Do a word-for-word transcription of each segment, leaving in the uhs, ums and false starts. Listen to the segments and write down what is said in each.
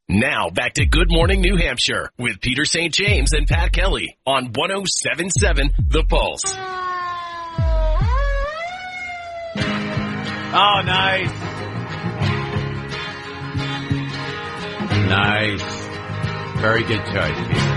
Now back to Good Morning New Hampshire with Peter Saint James and Pat Kelly on one oh seven point seven The Pulse. Oh, nice. Nice. Very good choice, Peter.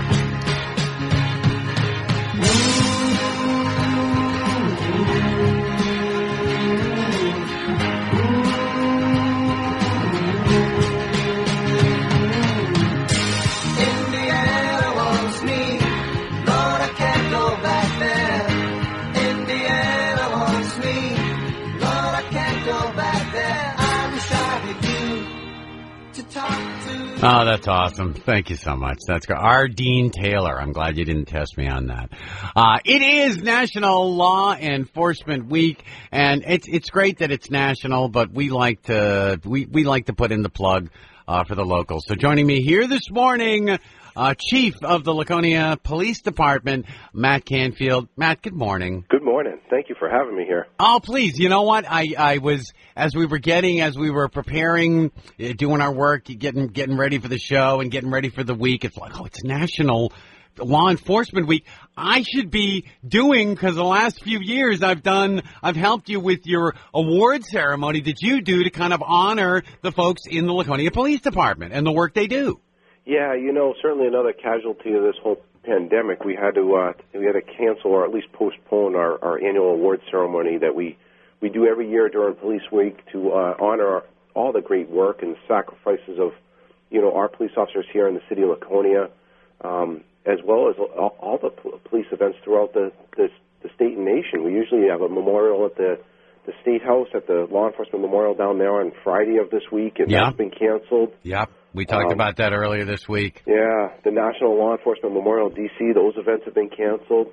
Oh, that's awesome. Thank you so much. That's good. R. Dean Taylor. I'm glad you didn't test me on that. Uh, it is National Law Enforcement Week, and it's it's great that it's national, but we like to we, we like to put in the plug uh, for the locals. So joining me here this morning, uh, Chief of the Laconia Police Department, Matt Canfield. Matt, good morning. Good morning. Thank you for having me here. Oh, please. You know what? I, I was, as we were getting, as we were preparing, uh, doing our work, getting getting ready for the show and getting ready for the week, it's like, oh, it's National Law Enforcement Week. I should be doing, because the last few years I've done, I've helped you with your award ceremony that you do to kind of honor the folks in the Laconia Police Department and the work they do. Yeah, you know, certainly another casualty of this whole pandemic. We had to uh, we had to cancel or at least postpone our, our annual award ceremony that we, we do every year during Police Week to uh, honor our, all the great work and sacrifices of, you know, our police officers here in the city of Laconia, um, as well as all, all the police events throughout the, the the state and nation. We usually have a memorial at the the State House at the Law Enforcement Memorial down there on Friday of this week, and yeah. that's been canceled. Yep. We talked um, about that earlier this week. Yeah, the National Law Enforcement Memorial D C, those events have been canceled.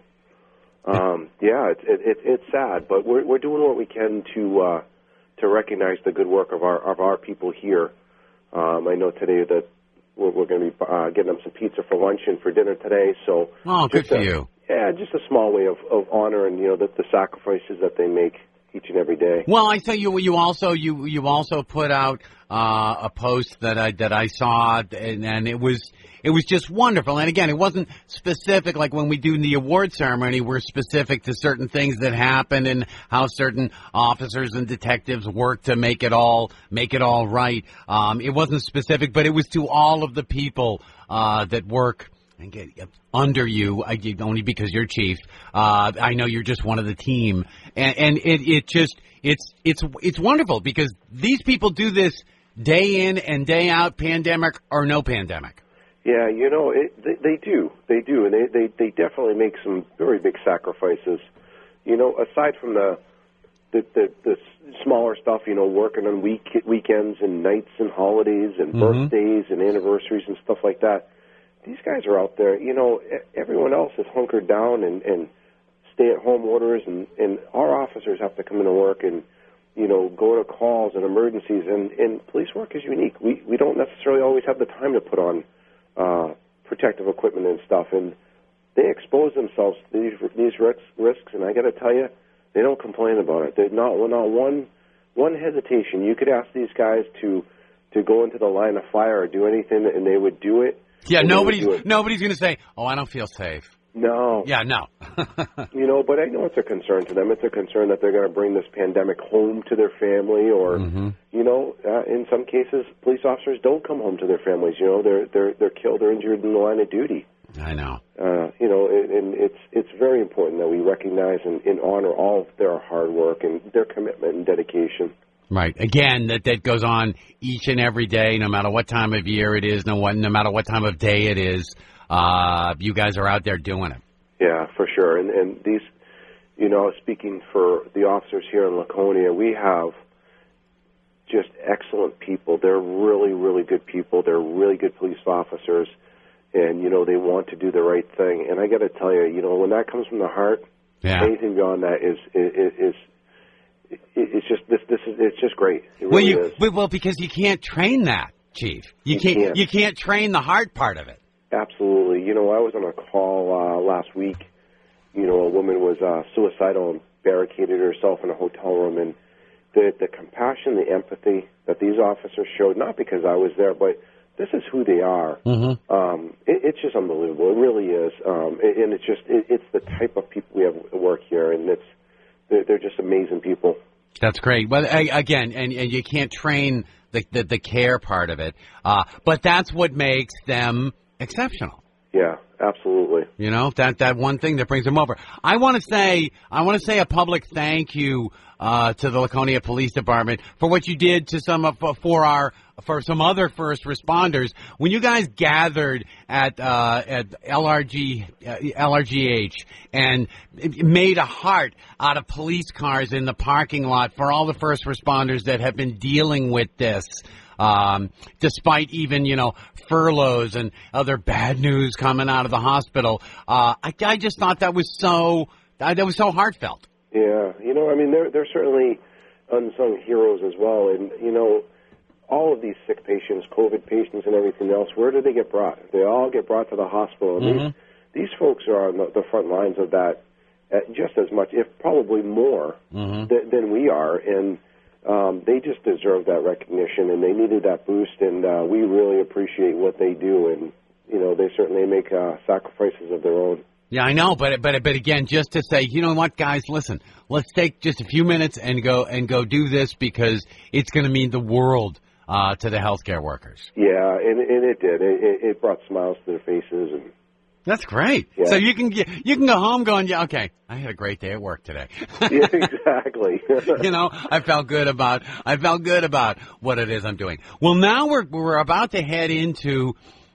Um, yeah, it's it, it, it's sad, but we're we're doing what we can to uh, to recognize the good work of our of our people here. Um, I know today that we're, we're going to be uh, getting them some pizza for lunch and for dinner today. So, oh, good for a, you. Yeah, just a small way of, of honoring, you know, the, the sacrifices that they make each and every day. Well, I tell you, you also you you also put out uh, a post that I that I saw, and, and it was it was just wonderful. And again, it wasn't specific like when we do the award ceremony. We're specific to certain things that happen and how certain officers and detectives work to make it all make it all right. Um, it wasn't specific, but it was to all of the people uh, that work and get under you, I, only because you're chief. Uh, I know you're just one of the team, and, and it, it just it's it's it's wonderful because these people do this day in and day out, pandemic or no pandemic. Yeah, you know, it, they, they do, they do, and they, they they definitely make some very big sacrifices. You know, aside from the the the, the smaller stuff, you know, working on week weekends and nights and holidays and mm-hmm. birthdays and anniversaries and stuff like that. These guys are out there, you know, everyone else is hunkered down and, and stay-at-home orders, and, and our officers have to come into work and, you know, go to calls and emergencies, and, and police work is unique. We we don't necessarily always have the time to put on uh, protective equipment and stuff, and they expose themselves to these, these risks, and I got to tell you, they don't complain about it. There's not, not one, one hesitation. You could ask these guys to, to go into the line of fire or do anything, and they would do it. Yeah, nobody's nobody's going to say, "Oh, I don't feel safe." No. Yeah, no. You know, but I know it's a concern to them. It's a concern that they're going to bring this pandemic home to their family, or, mm-hmm. you know, uh, in some cases, police officers don't come home to their families. You know, they're they're they're killed or injured in the line of duty. I know. Uh, you know, and, and it's it's very important that we recognize and, and honor all of their hard work and their commitment and dedication. Right. Again, that, that goes on each and every day, no matter what time of year it is, no, what, no matter what time of day it is. Uh, you guys are out there doing it. Yeah, for sure. And, and these, you know, speaking for the officers here in Laconia, we have just excellent people. They're really, really good people. They're really good police officers. And, you know, they want to do the right thing. And I got to tell you, you know, when that comes from the heart, yeah. anything beyond that is is, is it's just this. This is it's just great. It well, really you is. well because you can't train that, Chief. You, you can't, can't. You can't train the hard part of it. Absolutely. You know, I was on a call uh, last week. You know, a woman was uh, suicidal and barricaded herself in a hotel room, and the the compassion, the empathy that these officers showed, not because I was there, but this is who they are. Mm-hmm. Um, it, it's just unbelievable. It really is. Um, and it's just it, it's the type of people we have at work here, and it's they're, they're just amazing people. That's great. Well, I, again, and, and you can't train the, the, the care part of it, uh, but that's what makes them exceptional. Yeah, absolutely. You know, that, that one thing that brings them over. I want to say, I want to say a public thank you, uh, to the Laconia Police Department for what you did to some of, for our, for some other first responders. When you guys gathered at, uh, at L R G, uh, L R G H and made a heart out of police cars in the parking lot for all the first responders that have been dealing with this. Um, despite even, you know, furloughs and other bad news coming out of the hospital. Uh, I, I just thought that was so, uh, that was so heartfelt. Yeah, you know, I mean, they're, they're certainly unsung heroes as well. And, you know, all of these sick patients, COVID patients and everything else, where do they get brought? They all get brought to the hospital. And mm-hmm. these, these folks are on the, the front lines of that uh, just as much, if probably more, mm-hmm. th- than we are. And, Um, they just deserve that recognition, and they needed that boost, and uh, we really appreciate what they do, and, you know, they certainly make uh, sacrifices of their own. Yeah, I know, but but but again, just to say, you know what, guys, listen, let's take just a few minutes and go and go do this because it's going to mean the world uh, to the healthcare workers. Yeah, and, and it did. It, it brought smiles to their faces, and that's great. Yeah. So you can get, you can go home going, yeah, okay, I had a great day at work today. Yeah, exactly. You know, I felt good about I felt good about what it is I'm doing. Well, now we're we're about to head into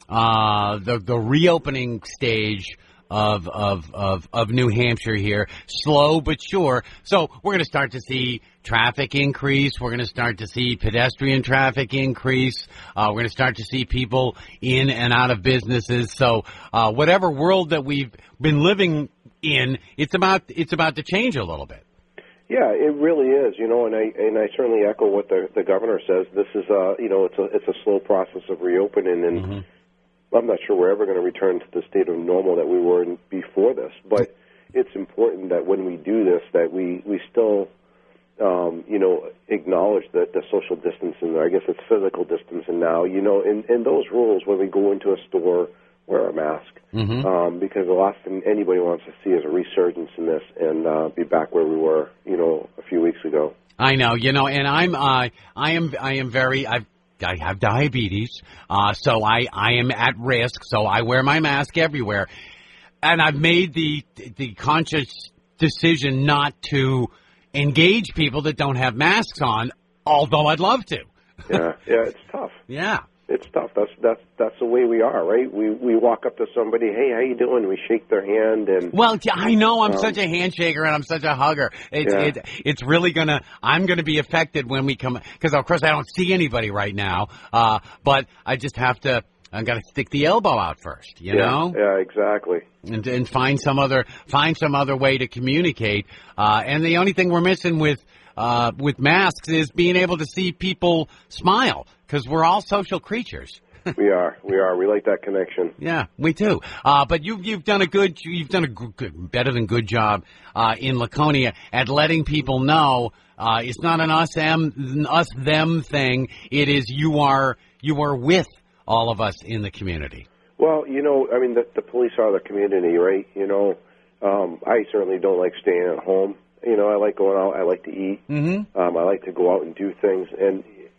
uh, the the reopening stage of of of of New Hampshire here, slow but sure. So we're going to start to see traffic increase. We're going to start to see pedestrian traffic increase. Uh, we're going to start to see people in and out of businesses. So uh, whatever world that we've been living in, it's about it's about to change a little bit. Yeah, it really is. You know, and I and I certainly echo what the the governor says. This is a you know it's a it's a slow process of reopening, and mm-hmm. I'm not sure we're ever going to return to the state of normal that we were in before this. But it's important that when we do this, that we we still Um, you know, acknowledge that the social distancing, I guess it's physical distancing now, you know, and, and those rules when we go into a store, wear a mask. Mm-hmm. Um, because the last thing anybody wants to see is a resurgence in this and uh, be back where we were, you know, a few weeks ago. I know, you know, and I'm, uh, I am, I am very, I've, I have diabetes, uh, so I, I am at risk, so I wear my mask everywhere. And I've made the, the conscious decision not to engage people that don't have masks on, although I'd love to. Yeah, yeah, it's tough. Yeah. It's tough. That's that's that's the way we are, right? We we walk up to somebody, hey, how you doing? We shake their hand, and well, I know I'm um, such a handshaker and I'm such a hugger. It's yeah. it, it's really gonna. I'm gonna be affected when we come because of course I don't see anybody right now. Uh, but I just have to. I got to stick the elbow out first, you yeah, know. Yeah, exactly. And and find some other find some other way to communicate. Uh, and the only thing we're missing with uh, with masks is being able to see people smile. Because we're all social creatures. we are, we are. We like that connection. Yeah, we do. Uh, but you've you've done a good, you've done a good, better than good job uh, in Laconia at letting people know uh, it's not an us them us them thing. It is you are you are with all of us in the community. Well, you know, I mean, the, the police are the community, right? You know, um, I certainly don't like staying at home. You know, I like going out. I like to eat. Mm-hmm. Um, I like to go out and do things, and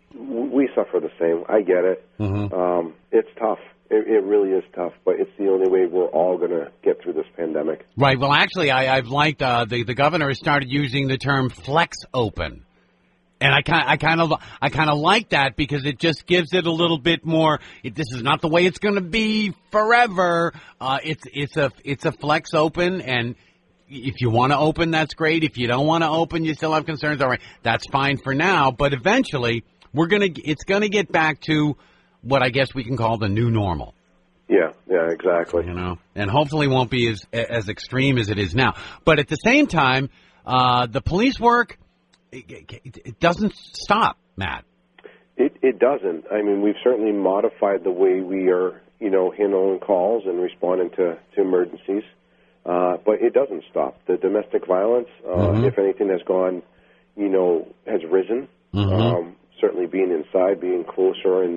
we suffer the same. I get it. Mm-hmm. Um, it's tough. It, it really is tough, but it's the only way we're all going to get through this pandemic. Right. Well, actually, I, I've liked uh, the the governor has started using the term flex open, and I kind I kind of I kind of like that because it just gives it a little bit more. It, this is not the way it's going to be forever. Uh, it's it's a it's a flex open, and if you want to open, that's great. If you don't want to open, you still have concerns. All right, that's fine for now, but eventually. We're gonna. It's gonna get back to what I guess we can call the new normal. Yeah, yeah, exactly. You know, and hopefully won't be as as extreme as it is now. But at the same time, uh, the police work it, it, it doesn't stop, Matt. It it doesn't. I mean, we've certainly modified the way we are, you know, handling calls and responding to to emergencies. Uh, but it doesn't stop. The domestic violence, uh, mm-hmm. if anything, has gone, you know, has risen. Mm-hmm. Um, certainly being inside, being closer, and,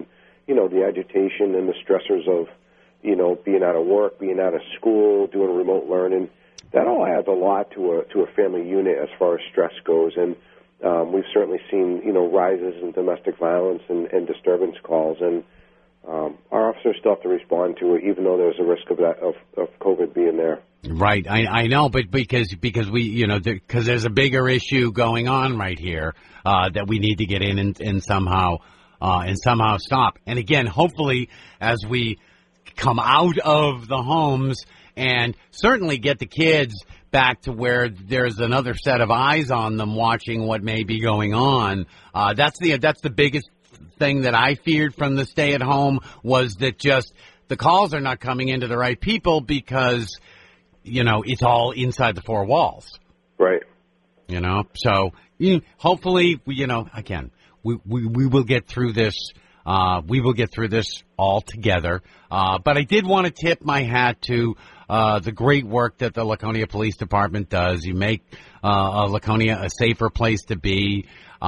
you know, the agitation and the stressors of, you know, being out of work, being out of school, doing remote learning, that all adds a lot to a to a family unit as far as stress goes. And um, we've certainly seen, you know, rises in domestic violence and, and disturbance calls. And um, our officers still have to respond to it, even though there's a risk of that of, of COVID being there. Right, I, I know, but because because we, you know, because there's a bigger issue going on right here uh, that we need to get in and, and somehow uh, and somehow stop. And again, hopefully, as we come out of the homes and certainly get the kids back to where there's another set of eyes on them watching what may be going on. Uh, that's the that's the biggest thing that I feared from the stay-at-home was that just the calls are not coming into the right people because, you know, it's all inside the four walls. Right. You know, so you know, hopefully, you know, again, we, we, we will get through this. Uh, we will get through this all together. Uh, but I did want to tip my hat to uh, the great work that the Laconia Police Department does. You make uh, Laconia a safer place to be.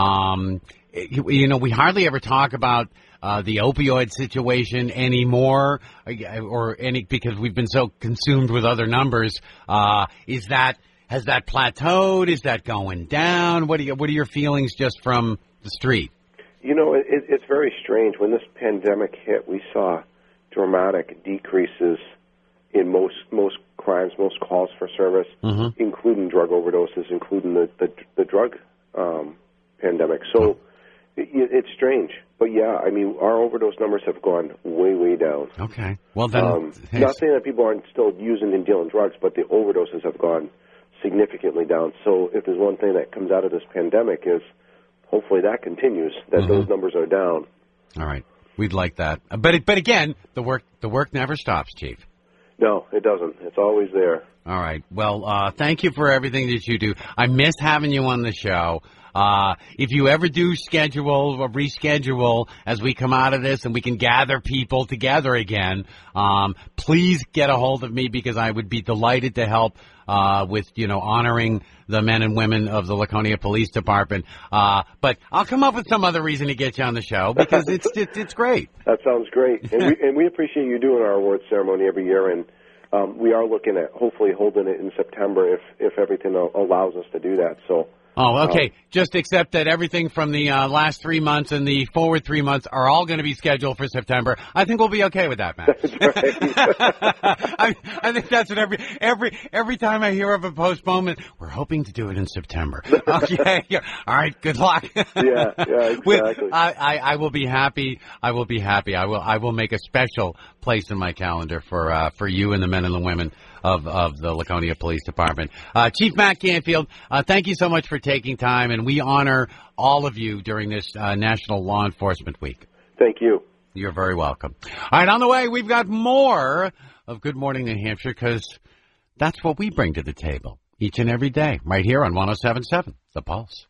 Um, you, you know, we hardly ever talk about uh, the opioid situation anymore, or any because we've been so consumed with other numbers. Uh, is that has that plateaued? Is that going down? What are you, what are your feelings just from the street? You know, it, it's very strange. When this pandemic hit, we saw dramatic decreases in most most crimes, most calls for service, mm-hmm. including drug overdoses, including the the, the drug um, pandemic. So it, it's strange, but yeah, I mean, our overdose numbers have gone way, way down. Okay, well then, um, not saying that people aren't still using and dealing drugs, but the overdoses have gone significantly down. So if there's one thing that comes out of this pandemic is hopefully that continues, that mm-hmm. those numbers are down. All right. We'd like that. But it, but again, the work the work never stops, Chief. No, it doesn't. It's always there. All right. Well, uh, thank you for everything that you do. I miss having you on the show. Uh, if you ever do schedule or reschedule as we come out of this and we can gather people together again, um, please get a hold of me because I would be delighted to help uh, with, you know, honoring the men and women of the Laconia Police Department. Uh, but I'll come up with some other reason to get you on the show because it's it's, it's great. That sounds great. And we, and we appreciate you doing our awards ceremony every year. And um, we are looking at hopefully holding it in September if, if everything allows us to do that. So. Oh, okay. Um, Just accept that everything from the uh, last three months and the forward three months are all going to be scheduled for September. I think we'll be okay with that, Matt. That's right. I, I think that's what every every every time I hear of a postponement, we're hoping to do it in September. Okay. Yeah. All right. Good luck. yeah. Yeah. Exactly. With, I, I I will be happy. I will be happy. I will I will make a special place in my calendar for uh, for you and the men and the women of, of the Laconia Police Department. Uh, Chief Matt Canfield, uh, thank you so much for taking time, and we honor all of you during this uh, National Law Enforcement Week. Thank you. You're very welcome. All right, on the way, we've got more of Good Morning New Hampshire, because that's what we bring to the table each and every day, right here on one oh seven point seven The Pulse.